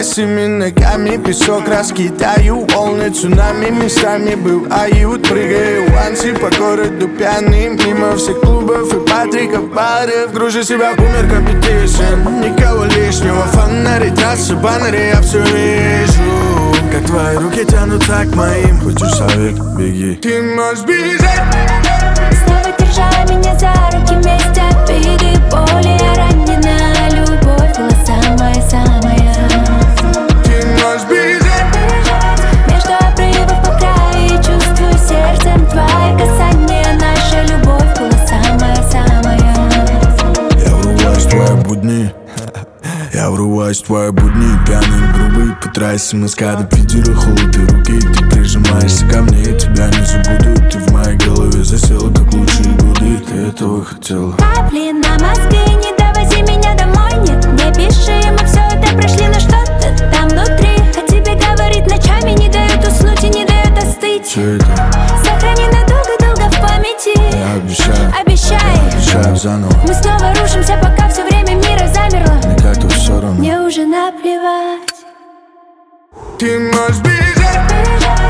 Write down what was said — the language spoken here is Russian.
Босыми ногами песок раскидаю, волны цунами местами бывают. Прыгаю ванси по городу пьяным, мимо всех клубов и патриков, баров. Гружу себя в бумер компетишн, никого лишнего. Фонари, трассы, баннеры, я все вижу. Как твои руки тянутся к моим. Хочешь совет, беги. Ты можешь бежать. Снова держа меня за руки, вместе обиды, боли. Я ранена, любовь была самая-самая. Ты можешь бежать. Между обрывов по краю чувствую сердцем твои касания. Наша любовь была самая-самая. Я врываюсь в твои будни. Я врываюсь в твои будни, пьяный, грубый, по трассе маскада, пидера, холод и руки. Ты прижимаешься ко мне, я тебя не забуду. Ты в моей голове засела, как лучшие годы. Ты этого хотела. Капли на мозги, не довози меня домой. Нет, не пиши, мы все это прошли, но что-то там внутри о тебе говорит ночами, не дает уснуть и не дает остыть. Все это Сохрани надолго-долго в памяти. я обещаю, Обещай, заново. мы снова рушимся, пока все время мира замерло. Мне как-то все равно. Мне уже наплевать. Ты можешь бежать.